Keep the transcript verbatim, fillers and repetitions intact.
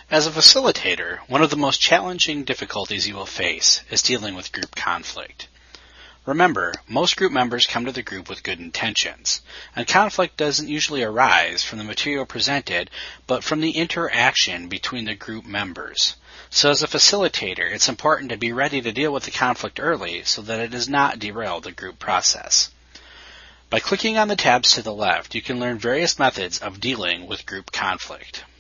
As a facilitator, one of the most challenging difficulties you will face is dealing with group conflict. Remember, most group members come to the group with good intentions, and conflict doesn't usually arise from the material presented, but from the interaction between the group members. So as a facilitator, it's important to be ready to deal with the conflict early so that it does not derail the group process. By clicking on the tabs to the left, you can learn various methods of dealing with group conflict.